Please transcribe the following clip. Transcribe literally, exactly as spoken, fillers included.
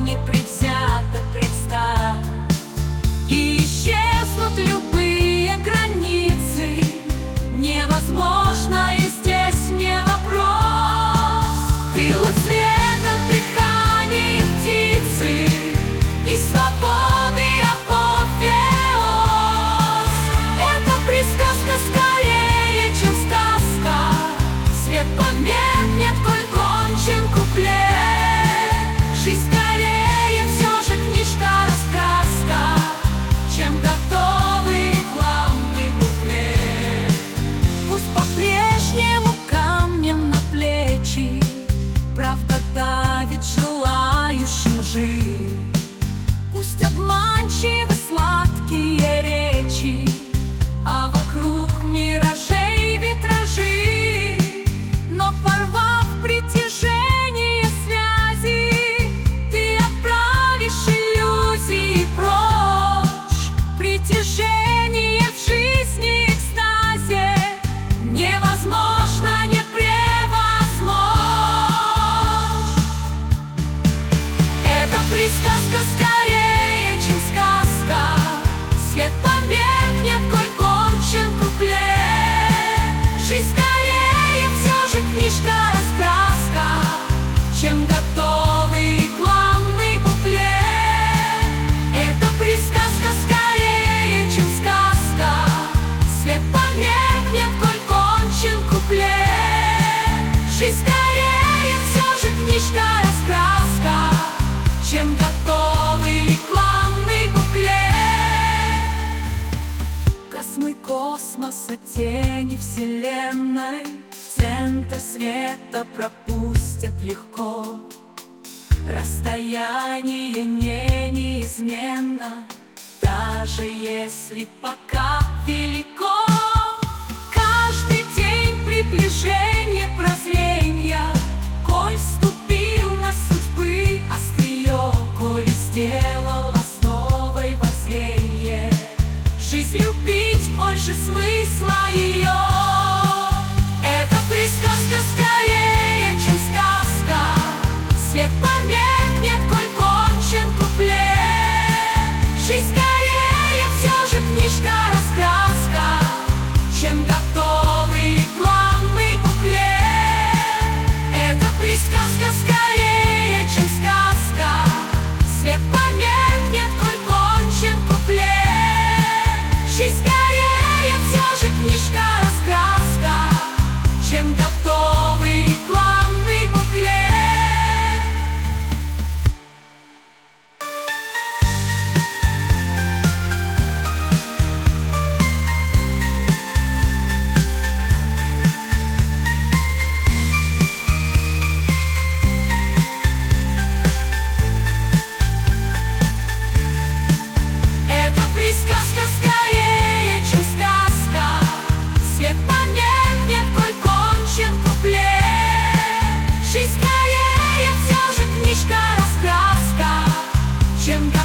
непредвзято представь, и исчезнут любые границы. Невозможно, и здесь не вопрос. Ты луч света, дыхание птицы и свободы апофеоз. Это присказка скорее, чем сказка. Свет померкнет, коль кончен куплет. Жизнь скорее все же книжка-раскраска, чем готовый рекламный буклет. Пусть по-прежнему камнем на плечи правда давит желающим жить. Пусть обманчивы сладкие речи, а вокруг миражей витражи. Но порвав притяжение связи, ты отправишь иллюзии прочь. Притяжение в жизни экстазе невозможно не превозмочь. Это присказка скорее, чем сказка. Свет померкнет, коль кончен куплет. Жизнь скорее все же книжка-раскраска, чем готовый рекламный буклет. Это присказка скорее, чем сказка. Свет померкнет, коль кончен куплет. Жизнь скорее все же книжка-раскраска, чем готовый рекламный буклет. Космы космоса, тени вселенной, центр света пропустят легко. Расстояние не неизменно, даже если пока велико. Каждый день приближение прозрения, коль ступил на судьбы острие, коль сделал основой воззрение. Жизнь любить больше смысла ее. Это присказка скорее, чем сказка. Свет померкнет, коль кончен куплет. Жизнь скорее все же книжка-раскраска, чем готовый рекламный буклет. Это присказка скорее, чем сказка. Свет померкнет, коль кончен куплет. Жизнь скорее все же книжка-раскраска, чем готовый рекламный буклет. Это присказка скорее, чем сказка. Свет померкнет, коль кончен куплет. Жизнь скорее все же книжка-раскраска, чем